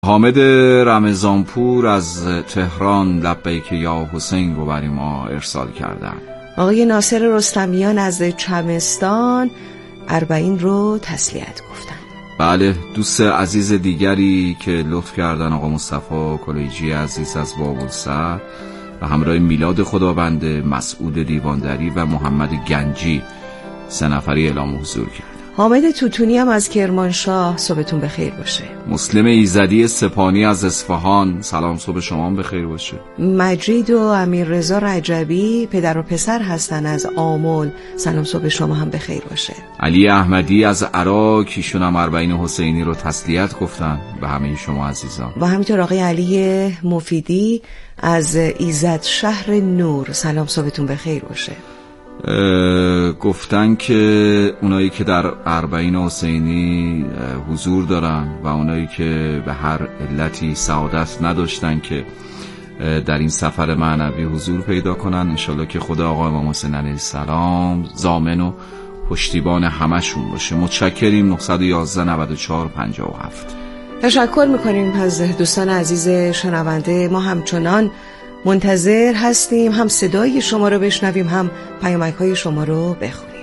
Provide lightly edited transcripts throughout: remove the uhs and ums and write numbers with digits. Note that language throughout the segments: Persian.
حامد رمضانپور از تهران لبیک یا حسین رو برای ما ارسال کردن. آقای ناصر رستمیان از چمستان 40 رو تسلیت گفتن. بله، دوست عزیز دیگری که لطف کردن آقا مصطفی کلیجی عزیز از بابلسر و همراه میلاد خدابنده، مسعود دیواندری و محمد گنجی 3 نفری اعلام حضور کرد. حامد توتونی هم از کرمانشاه صبحتون بخیر باشه. مسلم ایزدی سپانی از اصفهان، سلام صبح شما بخیر باشه. مجید و امیررضا رجبی پدر و پسر هستن از آمل، سلام صبح شما هم بخیر باشه. علی احمدی از عراق، ایشون هم 40 حسینی رو تسلیت گفتن به همه شما عزیزان. و همینطور آقای علی مفیدی از ایزد شهر نور، سلام صبحتون بخیر باشه. گفتن که اونایی که در 40 حسینی حضور دارن و اونایی که به هر علتی سعادت نداشتن که در این سفر معنوی حضور پیدا کنن، انشالله که خدا آقا امام حسین علیه السلام ضامن و پشتیبان همشون باشه. متشکریم. 911 94 57. تشکر میکنیم از دوستان عزیز شنونده. ما همچنان منتظر هستیم، هم صدای شما رو بشنویم، هم پیامک‌های شما رو بخونیم.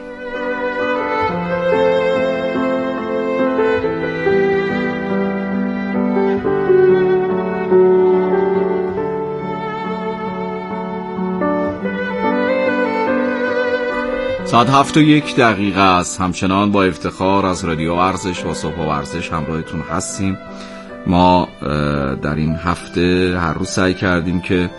ساعت 7:01 است. همچنان با افتخار از رادیو ورزش و صبح ورزش همراهتون هستیم. ما در این هفته هر روز سعی کردیم که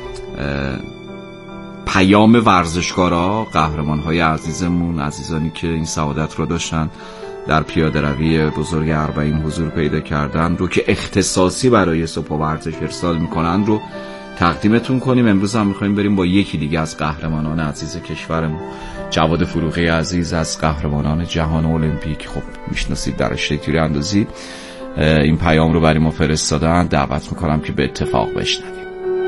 پیام ورزشکارا، قهرمان‌های عزیزمون، عزیزانی که این سعادت رو داشتن در پیاده روی بزرگ 40 حضور پیدا کردن رو که اختصاصی برای صبح ورزش ارسال میکنن رو تقدیمتون کنیم. امروز هم میخوایم بریم با یکی دیگه از قهرمانان عزیز کشورمون، جواد فروغی عزیز، از قهرمانان جهان المپیک. خب میشناسید در رشته تیراندازی. این پیام رو برای ما فرستادن، دعوت میکنم که به اتفاق بشنویم.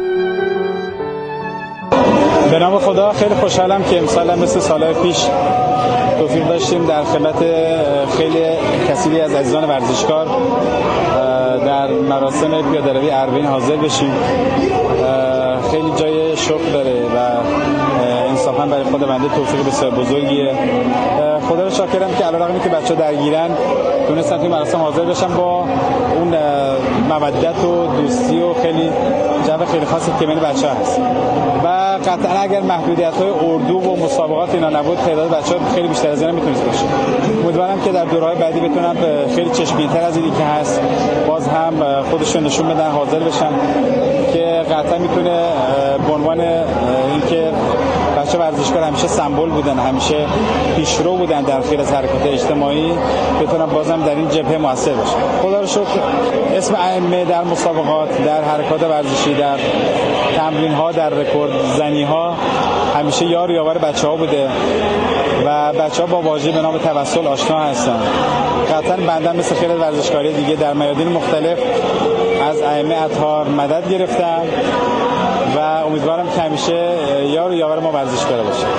به نام خدا، خیلی خوشحالم که امسال هم مثل سالهای پیش توفیق داشتیم در خدمت خیلی کثیری از عزیزان ورزشکار در مراسم پیاده‌روی 40 حاضر بشیم. خیلی جای شکر داره و انصافا برای خود بنده توفیق بسیار بزرگیه. خدا رو شاکرم که علیرغمی که بچه‌ها درگیرن تونستن توی مراسم حاضر بشن با اون مودت و دوستی و خیلی جو خیلی خاصی که بین بچه‌ها هست. و قطعا اگر محدودیت‌های اردو و مسابقات اینا نبود، تعداد بچه‌ها خیلی بیشتر از اینا میتونست باشه. امیدوارم که در دوره‌های بعدی بتونن خیلی چشمگیرتر از اینی که هست باز هم خودشون نشون بدن، حاضر بشن، که قطعا میتونه به عنوان اینکه بچه ورزشکار همیشه سمبل بودن، همیشه پیشرو بودن در خیلی از حرکات اجتماعی، بتونن بازم در این جبهه موثر بشن. خدا رو شکر اسم ائمه در مسابقات، در حرکات ورزشی، در تمرین‌ها، در رکورد زنی‌ها همیشه یار و یاور بچه‌ها بوده و بچه‌ها با واژه به نام توسل آشنا هستن. قطعا بنده مثل خیلی ورزشکاری دیگه در میادین مختلف از ائمه اطهار مدد گرفتم و امیدوارم که همیشه یار و یاور ما ورزشکار باشه.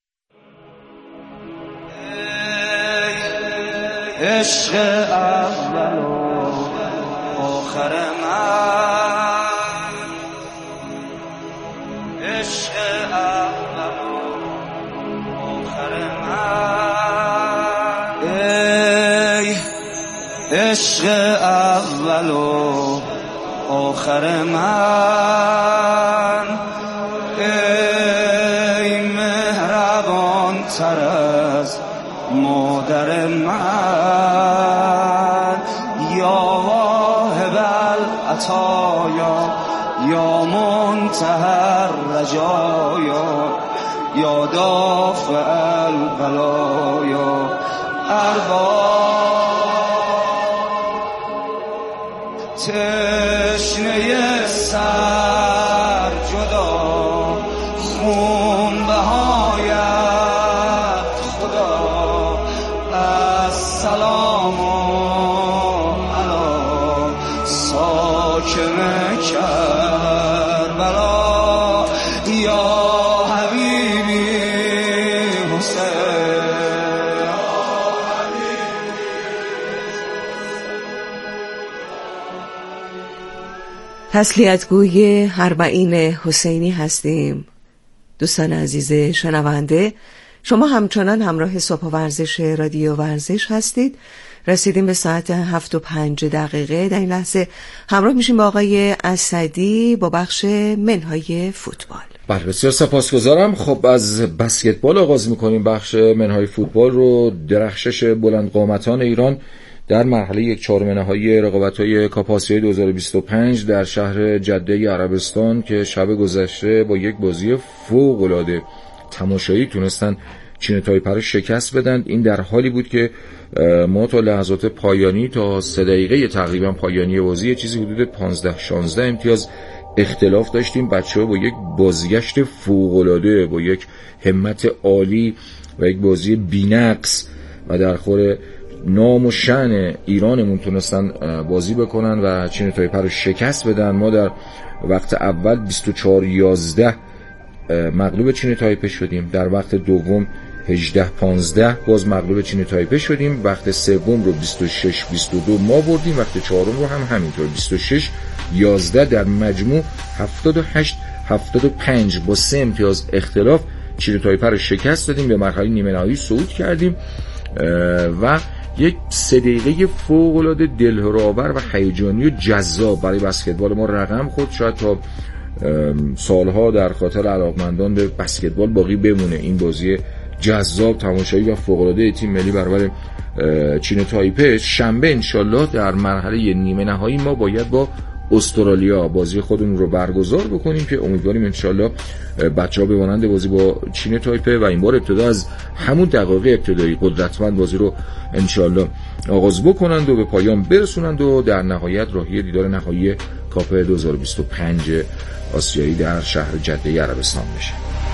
عشق اول و آخر من، عشق اول و آخر من، ای عشق اول و آخر من، ای مهربان تر از مادر من، یا واهب العطایا، یا منتهی الرجایا، یا دافع البلایا، تشنه سر جدا، خون بهایت خدا، السلام علی ساکن کربلا، یا حبیبی حسین. تسلیتگوی اربعین حسینی هستیم. دوستان عزیز شنونده، شما همچنان همراه صبح ورزش رادیو ورزش هستید. رسیدیم به ساعت 7:05 در این لحظه همراه میشیم با آقای اسدی با بخش منهای فوتبال. بله، بسیار سپاسگزارم. خب از بسکتبال آغاز میکنیم. بخش منهای فوتبال رو درخشش بلند قامتان ایران در مرحله 1/4 نهایی رقابت‌های کاپ آسیا 2025 در شهر جده عربستان که شب گذشته با یک بازی فوق‌العاده تماشایی تونستن چین تایپه رو شکست بدن. این در حالی بود که ما تا لحظات پایانی، تا 3 دقیقه تقریبا پایانی بازی، چیزی حدود 15-16 امتیاز اختلاف داشتیم. بچه‌ها با یک بازگشت فوق‌العاده، با یک همت عالی و یک بازی بی‌نقص و در خور نام و شأن ایرانمون تونستن بازی بکنن و چین تایپه رو شکست بدن. ما در وقت اول 24-11 مغلوب چین تایپه شدیم. در وقت دوم 18-15 باز مغلوب چین تایپه شدیم. وقت سوم رو 26-22 ما بردیم. وقت چهارم رو هم همینطور 26-11. در مجموع 78-75 با 3 امتیاز اختلاف چین تایپه رو شکست دادیم. به مرحله نیمه نهایی صعود کردیم و یک 3 دقیقه فوق‌العاده دلهره‌آور و هیجانی و جذاب برای بسکتبال ما رقم خورد. شاید تا سالها در خاطر علاقمندان به بسکتبال باقی بمونه این بازی جذاب، تماشایی و فوق‌العاده تیم ملی برابر چین تایپه. شنبه انشالله در مرحله نیمه نهایی ما باید با استرالیا بازی خودمون رو برگزار بکنیم که امیدواریم انشالله بچه‌ها به مانند بازی با چین تایپه و این بار ابتدا از همون دقایق ابتدایی قدرتمند بازی رو انشالله آغاز بکنند و به پایان برسونند و در نهایت راهی دیدار نهایی کاپ 2025 آسیایی در شهر جده عربستان بشه.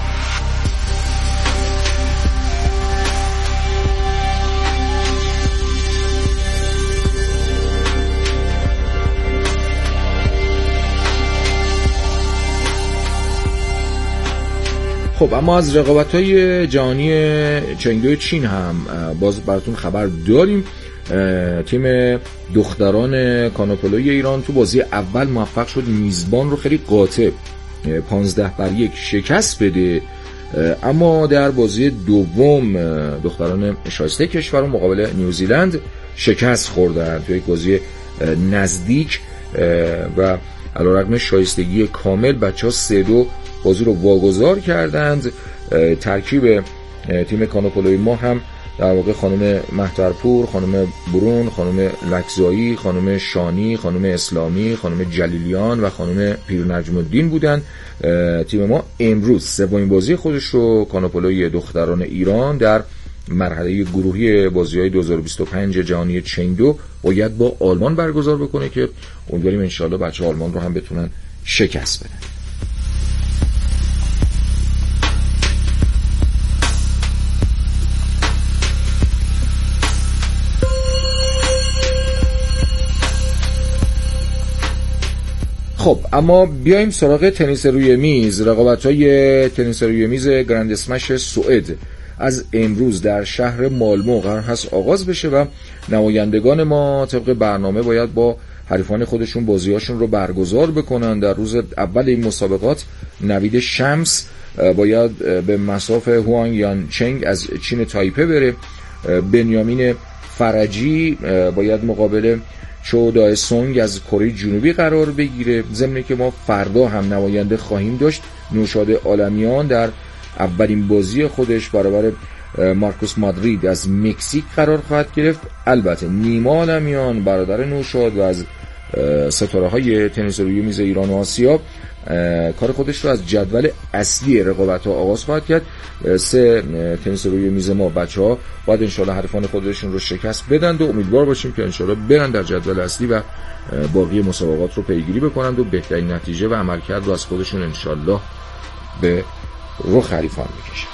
خب اما از رقابت‌های جهانی چنگدو چین هم باز براتون خبر داریم. تیم دختران کانوپولوی ایران تو بازی اول موفق شد میزبان رو خیلی قاطع 15-1 شکست بده، اما در بازی دوم دختران شایسته کشور مقابل نیوزیلند شکست خوردن تو یک بازی نزدیک و علیرغم شایستگی کامل بچه‌ها 3-2 بازی رو واگذار کردند. ترکیب تیم کانوپولوی ما هم در واقع خانم مهترپور، خانم برون، خانم لکزایی، خانم شانی، خانم اسلامی، خانم جلیلیان و خانم پیر نجم الدین بودن. تیم ما امروز سومین بازی خودش رو کانوپولوی دختران ایران در مرحله گروهی بازی‌های 2025 جهانی چنگدو باید با آلمان برگزار بکنه که امیدواریم انشالله بچه آلمان رو هم بتونن شکست بدن. خب اما بیایم سراغ تنیس روی میز. رقابت‌های تنیس روی میز گرند اسمش سوئد از امروز در شهر مالمو قرار هست آغاز بشه و نمایندگان ما طبق برنامه باید با حریفان خودشون بازیاشون رو برگزار بکنن. در روز اول این مسابقات نوید شمس باید به مصاف هوانگ یان چنگ از چین تایپه بره. بنیامین فرجی باید مقابل چو دای سونگ از کره جنوبی قرار بگیره. ضمن که ما فردا هم نماینده خواهیم داشت. نوشاد عالمیان در اولین بازی خودش برابر مارکوس مادرید از مکزیک قرار خواهد گرفت. البته نیما عالمیان برادر نوشاد و از ستاره های تنیس روی میز ایران و آسیا کار خودش رو از جدول اصلی رقابت‌ها آغاز خواهد کرد. 3 تنیس روی میز ما بچه‌ها باید انشالله حریفان خودشون رو شکست بدن و امیدوار باشیم که انشالله برن در جدول اصلی و باقی مسابقات رو پیگیری بکنند و بهترین نتیجه و عملکرد رو از خودشون انشالله به رخ حریفان بکشن.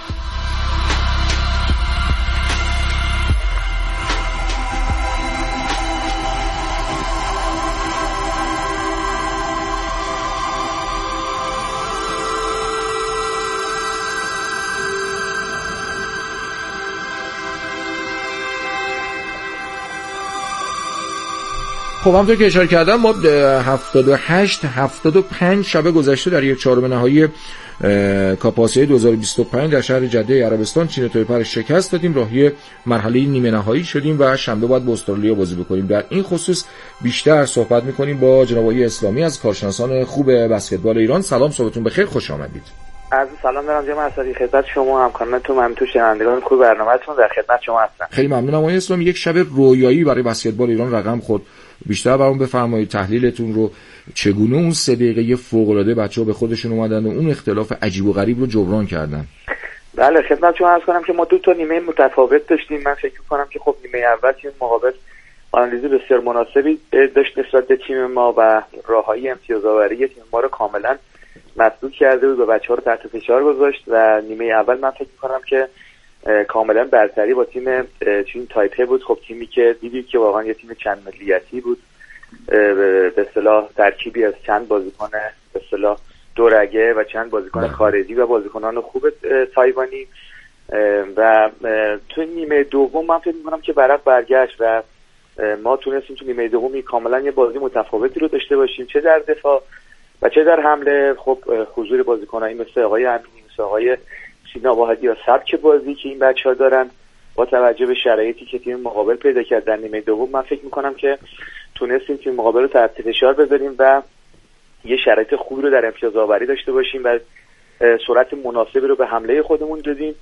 خب همونطور که اشاره کردم ما 78-75 شب گذشته در یک چهارم نهایی کاپ آسیا 2025 در شهر جده عربستان چین تایپه شکست دادیم، راهی مرحله نیمه نهایی شدیم و شنبه باید با استرالیا بازی بکنیم. در این خصوص بیشتر صحبت می‌کنیم با جناب آقای اسلامی از کارشناسان خوب بسکتبال ایران. سلام، صبحتون بخیر، خوش آمدید. عرض سلام دارم جناب اسدی خدمت شما، همکارانتون، ممنون شنوندگان خوب برنامه‌تون، در خدمت شما هستم. خیلی ممنونم آقای اسلامی. یک شب رویایی برای بسکتبال ایران رقم خورد. بیشتر برام بفرمایید تحلیلتون رو، چگونه اون 3 دقیقه فوق‌العاده بچه‌ها به خودشون اومدن و اون اختلاف عجیب و غریب رو جبران کردن. بله خدمت شما عرض کنم که ما 2 نیمه متفاوت داشتیم. من فکر می‌کنم که خب نیمه اول تیم مقابل آنالیز بسیار مناسبی داشت نسبت به تیم ما و راههای امتیازآوری تیم ما رو کاملا مسدود کرده بود و بچه‌ها رو تحت فشار گذاشت و نیمه اول من فکر می‌کنم که کاملا برتری با تیم تایپه بود. خب تیمی که دیدید که واقعا یه تیم چند ملیتی بود، به اصطلاح ترکیبی از چند بازیکن به اصطلاح دورگه و چند بازیکن خارجی و بازیکنان خوب تایوانی و تو نیمه دوم من فکر می‌کنم که برق برگشت و ما تونستیم تو نیمه دومی کاملا یه بازی متفاوتی رو داشته باشیم، چه در دفاع و چه در حمله. خب حضور بازیکنایی مثل آقای امینی، مثل آقای سینا واحدی یا سبک بازی که این بچه‌ها دارن با توجه به شرایطی که تیم مقابل پیدا کرد در نیمه دوم، من فکر می‌کنم که تونستیم تیم مقابل رو تحت فشار بذاریم و یه شرایط خوبی رو در امتیازآوری داشته باشیم و سرعت مناسبی رو به حمله خودمون دادیم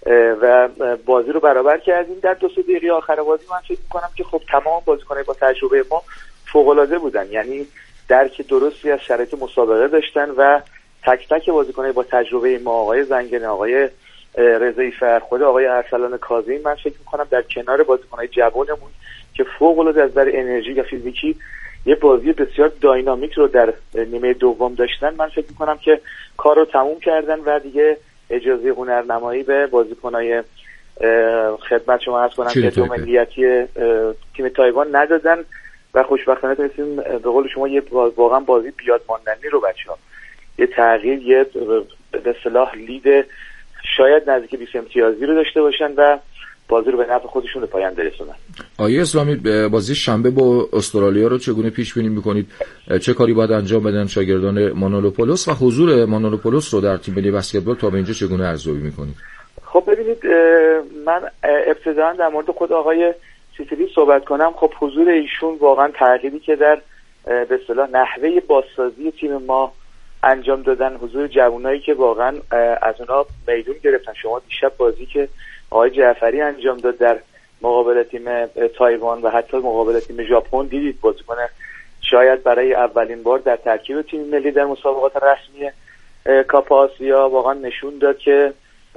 و بازی رو برابر کردیم. در 2 دقیقه آخر بازی من فکر می‌کنم که خب تمام بازیکن‌ها با تجربه ما فوق‌العاده بودن، یعنی درک درستی از شرایط مسابقه داشتن و تک تک بازیکن‌های با تجربه ما، آقای زنگنه، آقای رضایی فرخود، آقای ارسلان کاظمی، من فکر می‌کنم در کنار بازیکن‌های جوانمون که فوق‌العاده از نظر انرژی و فیزیکی یه بازی بسیار داینامیک رو در نیمه دوم داشتن، من فکر می‌کنم که کار رو تموم کردن و دیگه اجازه هنرنمایی به بازیکن‌های خدمت شما عرض کنم که 2 ملیتی تیم تایوان ندادن و خوشبختانه تونستیم به قول شما یه واقعا بازی بیاد ماندنی رو بچه‌ها یه تغییر، یه به اصطلاح لید شاید نزدیک 20 امتیازی رو داشته باشن و بازی رو به نفع خودشون به پایان برسونن. آیه اسلامی، بازی شنبه با استرالیا رو چگونه پیش بینی می‌کنید؟ چه کاری باید انجام بدن شاگردان مانولوپولوس و حضور مانولوپولوس رو در تیم ملی بسکتبال تا به اینجا چگونه ارزیابی می‌کنید؟ خب ببینید، من ابتداً در مورد خود آقای سیتری صحبت کنم. خب حضور ایشون واقعا تغییری که در به اصطلاح نحوه بازسازی تیم ما انجام دادن، حضور جوانایی که واقعا از اونها میدون گرفتن. شما دیشب بازی که آقای جعفری انجام داد در مقابل تیم تایوان و حتی مقابل تیم ژاپن دیدید، بازیکن شاید برای اولین بار در ترکیب تیم ملی در مسابقات رسمی کاپ آسیا واقعا نشون داد که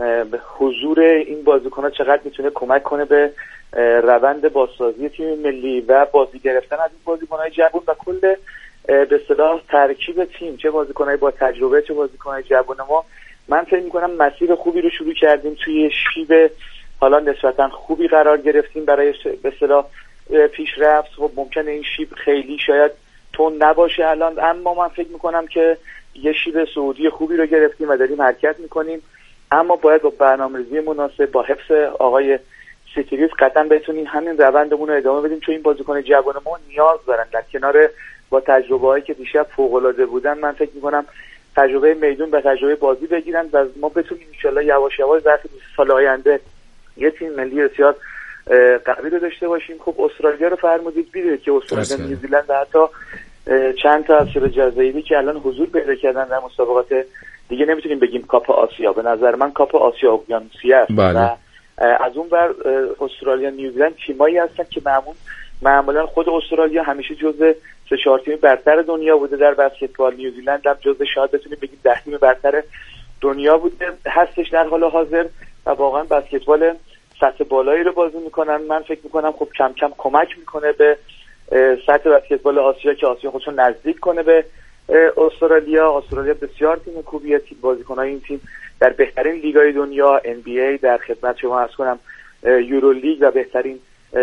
حضور این بازیکن‌ها چقدر میتونه کمک کنه به روند بازسازی تیم ملی و بازی گرفتن از این بازیکن‌های جوان و کل به اصطلاح ترکیب تیم، چه بازیکن‌های با تجربه چه بازیکن‌های جوان ما. من فکر می‌کنم مسیر خوبی رو شروع کردیم، توی شیب حالا نسبتاً خوبی قرار گرفتیم برای به اصطلاح پیشرفت. خب ممکنه این شیب خیلی شاید تون نباشه الان، اما من فکر می‌کنم که یه شیب صعودی خوبی رو گرفتیم و داریم حرکت می‌کنیم، اما باید با برنامه‌ریزی مناسب، با حفظ آقای سیتریس قطعاً بتونیم همین روندمون رو ادامه بدیم، چون این بازیکن جوان ما نیاز دارن در کنار با تجربه‌هایی که دیشب فوق‌العاده بودن. من فکر می‌کنم تجربه میدون و تجربه بازی بگیرن و ما بتونیم ان شاءالله یواش یواش در سال آینده یه تیم ملی بسیار قوی رو داشته باشیم. خب استرالیا رو فرمودید، می‌دونید که استرالیا، نیوزیلند و حتی چند تا از شبه جزایری که الان حضور پیدا کردن در مسابقات دیگه، نمیتونیم بگیم کاپ آسیا، به نظر من کاپ آسیا اقیانوسیه است. و از اون ور استرالیا، نیوزیلند تیمایی هستن که معمولا خود استرالیا همیشه جزو 3-4 تیم برتر دنیا بوده در بسکتبال، نیوزیلند هم جزو شاید بتونیم بگیم 10 تیم برتر دنیا بوده هستش در حال حاضر و واقعا بسکتبال سطح بالایی رو بازی میکنن. من فکر میکنم خب کم کم کمک میکنه به سطح بسکتبال آسیا که آسیا خودشون نزدیک کنه به استرالیا بسیار تیم خوبیه، تیم بازیکنای این تیم در بهترین لیگ‌های دنیا، NBA در خدمت شما عرض کنم، یورو لیگ و بهترین،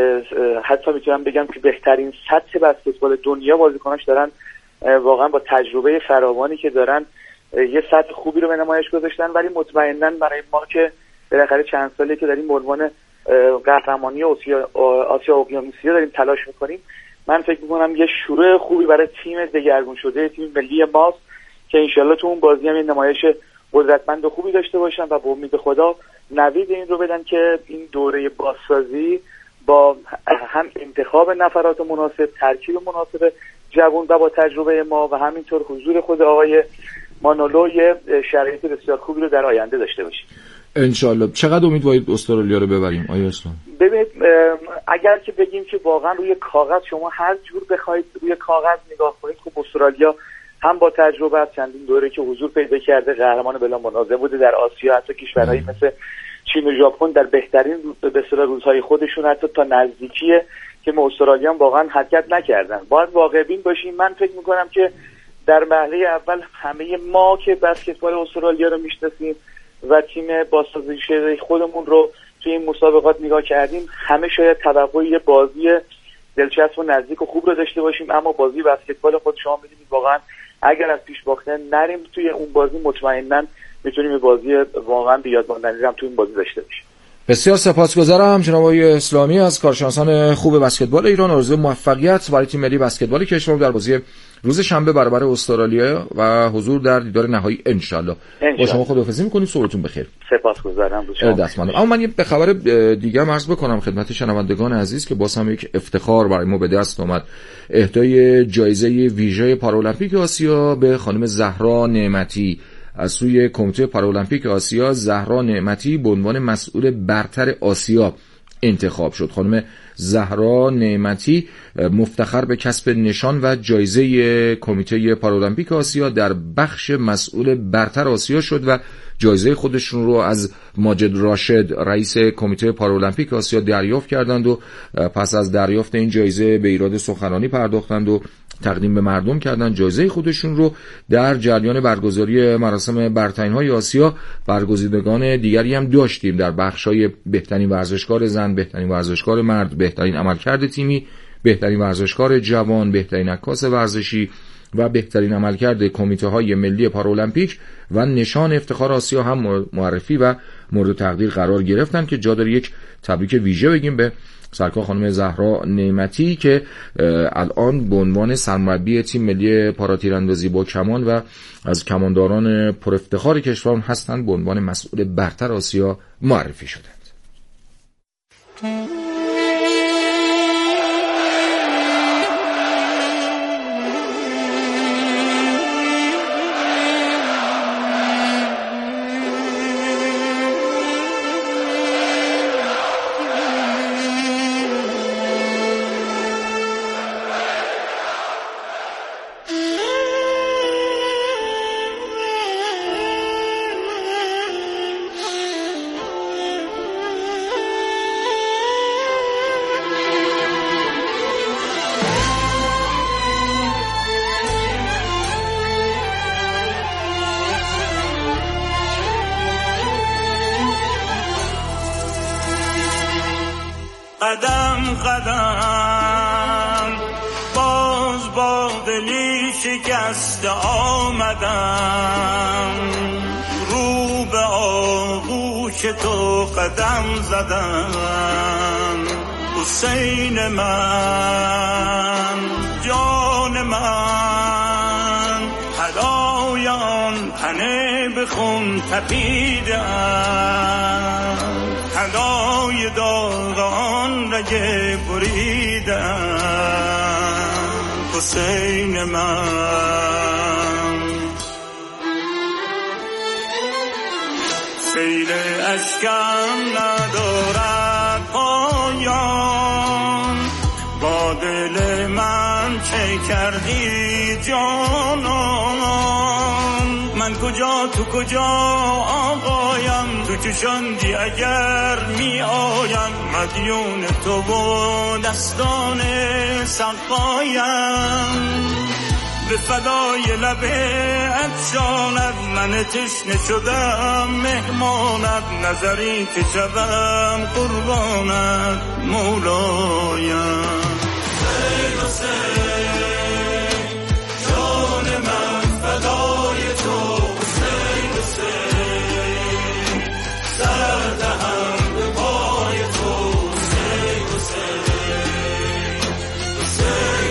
حتی میتونم بگم که بهترین سطح بسکتبال دنیا بازیکناش دارن. واقعا با تجربه فراوانی که دارن یه سطح خوبی رو به نمایش گذاشتن، ولی مطمئناً برای ما که بالاخره چند ساله که داریم به عنوان قهرمانی آسیا اقیانوسیه داریم تلاش میکنیم، من فکر میکنم یه شروع خوبی برای تیم دگرگون شده تیم ملی ماست که انشالله تو اون بازی هم نمایش قدرتمند و خوبی داشته باشن و با امید خدا نوید این رو بدن که این دوره بازسازی با هم انتخاب نفرات مناسب، ترکیب مناسب جوان و با تجربه ما و همینطور حضور خود آقای مانولو یه شرایط بسیار خوبی رو در آینده داشته باشیم انشالله. چقدر امیدوارید استرالیا رو ببریم آیا اسلام؟ ببینید اگر که بگیم که واقعا روی کاغذ شما هر جور بخواید روی کاغذ نگاه کنید خب استرالیا هم با تجربه از چندین دوره که حضور پیدا کرده قهرمان بلا منازع بوده در آسیا، حتی کشورهایی مثل چین و ژاپن در بهترین روزهای خودشون حتی تا نزدیکیه که ما استرالیا واقعا حرکت نکردن. باید واقع بین باشیم. من فکر میکنم که در مرحله اول همه ما که بسکتبال استرالیا رو میشناسیم و تیم بازسازی شده خودمون رو توی این مسابقات نگاه کردیم، همه شاید توقع یه بازی دلچسب و نزدیک و خوب رو داشته باشیم، اما بازی بسکتبال خود شما می‌بینید واقعا اگر از پیش باختن نریم توی اون بازی مطمئناً میتونیم بازی واقعا بیاد ماندنی هم توی این بازی داشته باشیم. بسیار سپاسگزارم جناب آقای اسلامی از کارشناسان خوب بسکتبال ایران. آرزوی موفقیت برای تیم ملی بسکتبال کشور در بازی روز شنبه برابر استرالیا و حضور در دیدار نهایی انشالله. با شما خداحافظی می‌کنیم. صبحتون بخیر. سپاسگزارم. اما من یه به خبر دیگه عرض بکنم خدمت شنوندگان عزیز که باز هم یک افتخار برای ما به دست اومد. اهدای جایزه ویژه پارالمپیک آسیا به خانم زهرا نعمتی از سوی کمیته پارالمپیک آسیا. زهرا نعمتی به عنوان مسئول برتر آسیا انتخاب شد. خانم زهرا نعمتی مفتخر به کسب نشان و جایزه کمیته پارالمپیک آسیا در بخش مسئول برتر آسیا شد و جایزه خودشون رو از ماجد راشد رئیس کمیته پارالمپیک آسیا دریافت کردند و پس از دریافت این جایزه به ایراد سخنرانی پرداختند و تقدیم به مردم کردن جایزه خودشون رو. در جریان برگزاری مراسم برترین‌های آسیا برگزیدگان دیگری هم داشتیم در بخش‌های بهترین ورزشکار زن، بهترین ورزشکار مرد، بهترین عملکرد تیمی، بهترین ورزشکار جوان، بهترین عکاس ورزشی و بهترین عملکرد کمیته‌های ملی پارالمپیک و نشان افتخار آسیا هم معرفی و مورد تقدیر قرار گرفتن که جا داره یک تبریک ویژه بگیم به سرکار خانم زهرا نعمتی که الان به عنوان سرمربی تیم ملی پاراتیراندازی با کمان و از کمانداران پر افتخار کشور هستند به عنوان مسئول برتر آسیا معرفی شدند. قدم قدم باز با دلی شکست آمدم، رو به آغوش تو قدم زدم. حسین من، جان من، هدایان تنه به خون تپیدم، هدای داغان رگه بریدم. حسین من، سیل اشکم ندارد پایان، با دل من چه کردی جانان؟ من کجا تو کجا آقایم، تو چشاندی اگر می آیم، مدیون تو و دستان سقایم. به فدای لب عطشانت من تشنه شدم مهمانت، نظری که شدم قربانت مولایم. حسین حسین جان من فدای تو، حسین حسین سر دهم به پای تو، حسین حسین حسین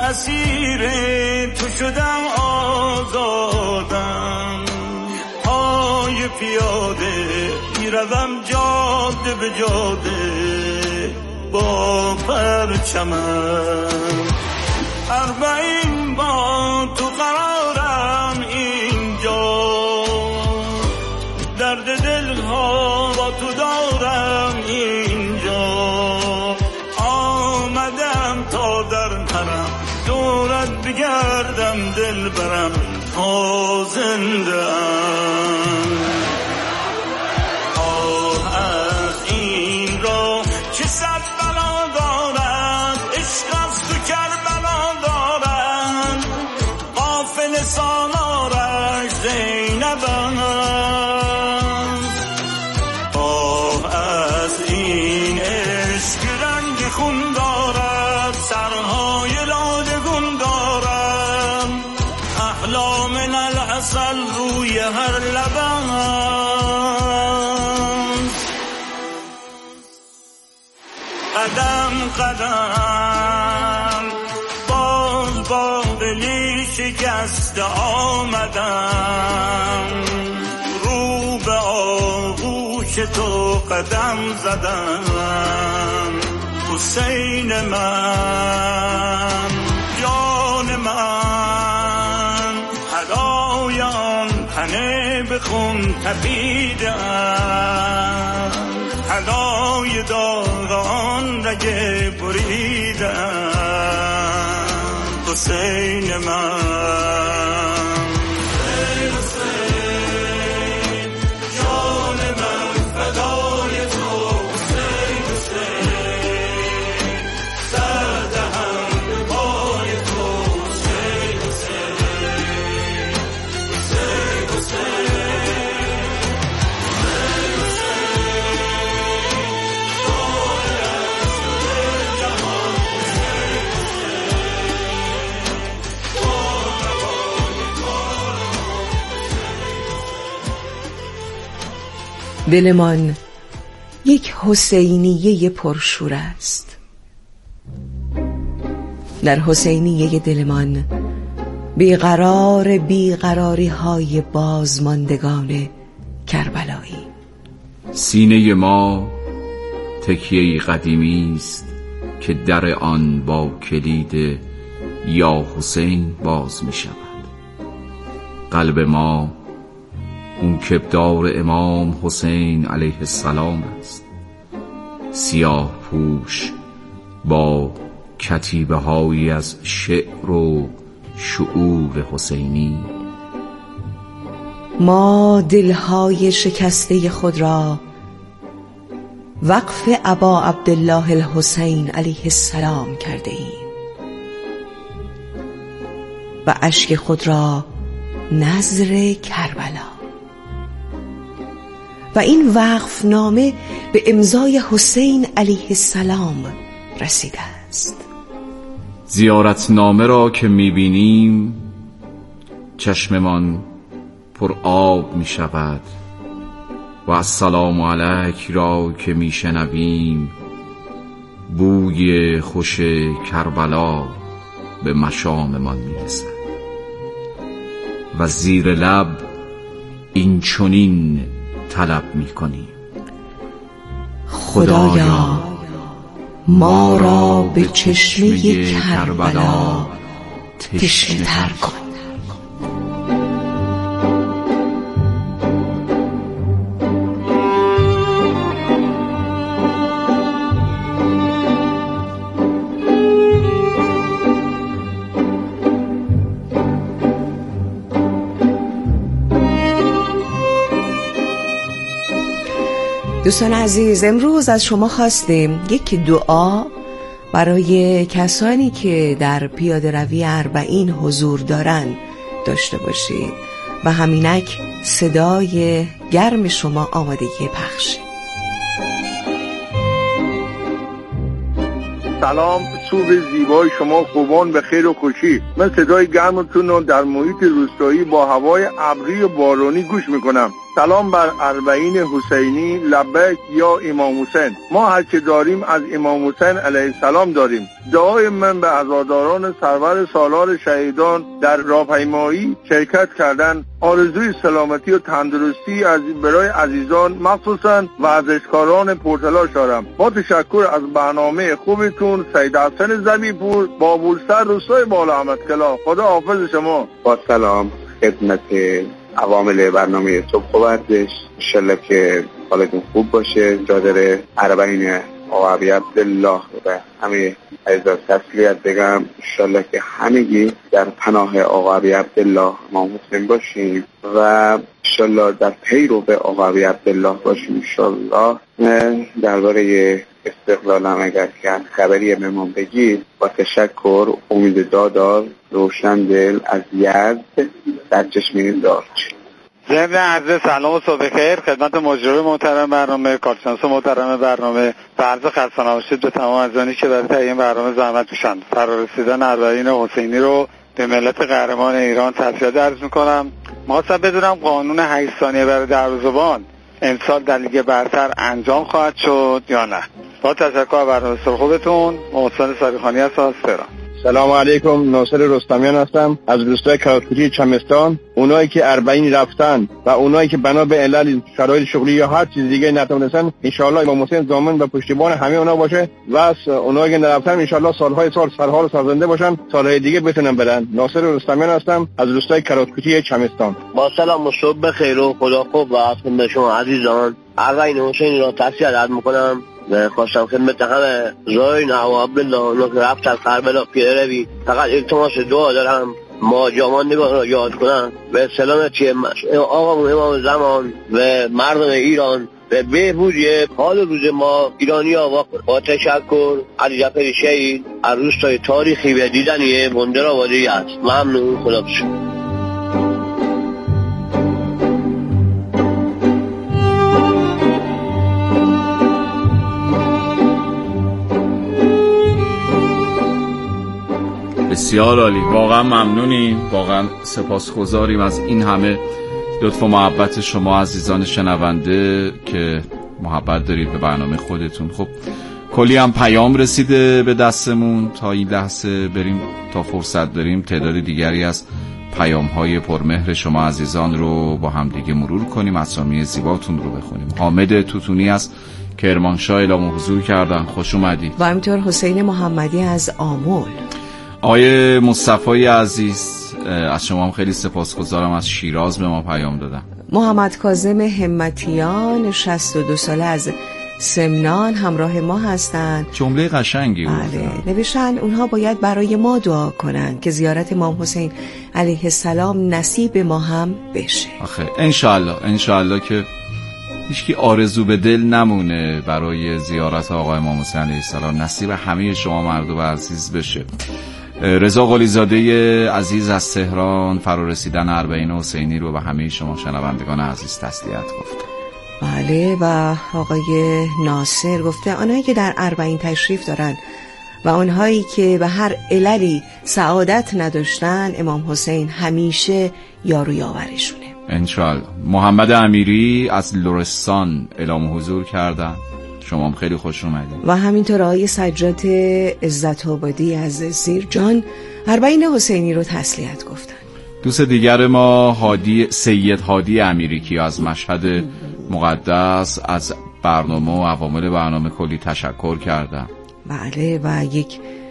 اسیر تو شدم آزادم، پای پیاده میروم جاده به جاده با پرچمم. 40 با تو قرارم اینجا، درد دل ها با تو دارم اینجا. آمدم تا در پرم دورت بگردم دل برم تا زنده ام. آه از این را چه صد بلا دارد، عشق از تو کربلا دارد، غافل سالارش زینبم. آه از این عشق رنگ خون دارد، سرهای لادگون دارد، احلام العسل روی هر لبم. قدم قدم باز با دلی شکسته آمدم، رو به آغوش تو قدم زدم. حسین من جان من، هدایان تنه به خون تپیدم، هدای داغان رگه بریدم. حسین من دلمان یک حسینیه پرشور است. در حسینیه دلمان بیقراری های بازماندگان کربلایی. سینه ما تکیه‌ای قدیمی است که در آن با کلید یا حسین باز می شود. قلب ما اون کبدار امام حسین علیه السلام است، سیاه پوش با کتیبه هایی از شعر و شعور حسینی. ما دلهای شکسته خود را وقف ابا عبدالله الحسین علیه السلام کرده ایم و اشک خود را نذر کربلا. و این وقف نامه به امضای حسین علیه السلام رسیده است. زیارت نامه را که میبینیم چشممان پر آب می شود و السلام علیک را که میشنویم بوی خوش کربلا به مشاممان میرسد و زیر لب این چنین طلب میکنیم: خدایا ما را به چشمه کربلا تشنه تر کن. دوستان عزیز، امروز از شما خواستیم یک دعا برای کسانی که در پیاده روی 40 حضور دارن داشته باشید و همینک صدای گرم شما آمادگی پخش. سلام، صبح زیبای شما خوبان به خیر و خوشی. من صدای گرمتون رو در محیط روستایی با هوای ابری و بارانی گوش میکنم. سلام بر اربعین حسینی لبیک یا امام حسین. ما هر چه داریم از امام حسین علیه السلام داریم. دعای من به عزاداران سرور سالار شهیدان در راهپیمایی شرکت کردن آرزوی سلامتی و تندرستی از برای عزیزان مخصوصا ورزشکاران پرتلاش دارم. با تشکر از برنامه خوبتون. سید حسن زبیپور، بابولسر، روستای بالا احمدکلا. خدا حافظ شما. با سلام خدمت عوامل برنامه صبح و ورزش. انشالله که حالتون خوب باشه. جادر اربعین آقا ابی عبدالله و همه عزیزان تسلیت بگم. انشالله که همگی در پناه آقا ابی عبدالله امام حسین باشیم و انشالله در پیرو به آقا ابی عبدالله باشیم. انشالله درباره استقلالم اگر که خبری به ما بگید با تشکر. امید دادار، روشن دل، از یزد، سرچشمه دارچ. ضمن عرض سلام و صبح خیر خدمت مجری محترم برنامه، کارشناس محترم برنامه و عرض خسته نباشید به تمام عزیزانی که برای تهیه برنامه زحمت می‌کشند. فرارسیدن اربعین حسینی رو به ملت قهرمان ایران تسلیت عرض می‌کنم. ما اصلا بدونم قانون 8 ثانیه برای دروازه‌بان امسال در لیگ برتر انجام خواهد شد یا نه. با تشکر برنامه خوبتون. محسن ساریخانی هستم از تهران. سلام علیکم، ناصر رستمیان هستم از روستای کراتکوتی چمستان. اونایی که اربعین رفتن و اونایی که بنا به علل شرایط شغلی یا هر چیز دیگه نتونستن، ان امام حسین ضامن و پشتیبان همه اونا باشه و اونایی که نرفتن ان سالهای سال سرحال سازنده باشن، سالهای دیگه بتونن برن. ناصر رستمیان هستم از روستای کراتکوتی چمستان. با سلام و صبح بخیر و خدا خوب و عافیت به شما عزیزان. اربعین حسین را تسلیت عرض می‌کنم. خواستم خدمت همه زاین و عبدالله اونا که رفت از کربلا پیاده روی فقط التماس دعا دارم ما جاماندگان را یاد کنم به سلامتی آقا امام زمان و مردم ایران و بهبودی حال روز ما ایرانی ها. با تشکر علی جعفری شهید از روستای تاریخی و دیدنی بندرآبادی است. ممنون. خدا بسیار. بسیار عالی، واقعا ممنونیم، واقعا سپاسگزاریم از این همه لطف و محبت شما عزیزان شنونده که محبت دارید به برنامه خودتون. خب کلی هم پیام رسیده به دستمون تا این لحظه بریم تا فرصت داریم تعداد دیگری از پیام‌های پرمهر شما عزیزان رو با هم دیگه مرور کنیم، اسامی زیباتون رو بخونیم. حامد توتونی از کرمانشاه اعلام حضور کردن، خوش اومدید. و همینطور حسین محمدی از آمل. آقای مصطفی عزیز از شما هم خیلی سپاسگزارم، از شیراز به ما پیام دادن. محمد کاظم همتیان 62 ساله از سمنان همراه ما هستند. جمله قشنگی بود. بله، نوشتن اونها باید برای ما دعا کنن که زیارت امام حسین علیه السلام نصیب ما هم بشه. آخه انشالله که هیچکی آرزو به دل نمونه برای زیارت آقا امام حسین علیه السلام، نصیب همه شما مردم عزیز بشه. رضا قلیزاده عزیز از تهران فرارسیدن اربعین حسینی رو به همه شما شنوندگان عزیز تسلیت گفت. بله، و آقای ناصر گفته آنهایی که در اربعین تشریف دارن و آنهایی که به هر عللی سعادت نداشتن، امام حسین همیشه یار و یاورشونه انشالله. محمد امیری از لرستان اعلام حضور کردن، شما هم خیلی خوش اومدید. و همینطور آقای سجاد عزت آبادی از زیرجان اربعین حسینی رو تسلیت گفتن. دوست دیگر ما سید هادی امیری از مشهد مقدس از برنامه و عوامل برنامه کلی تشکر کردن. بله، و یک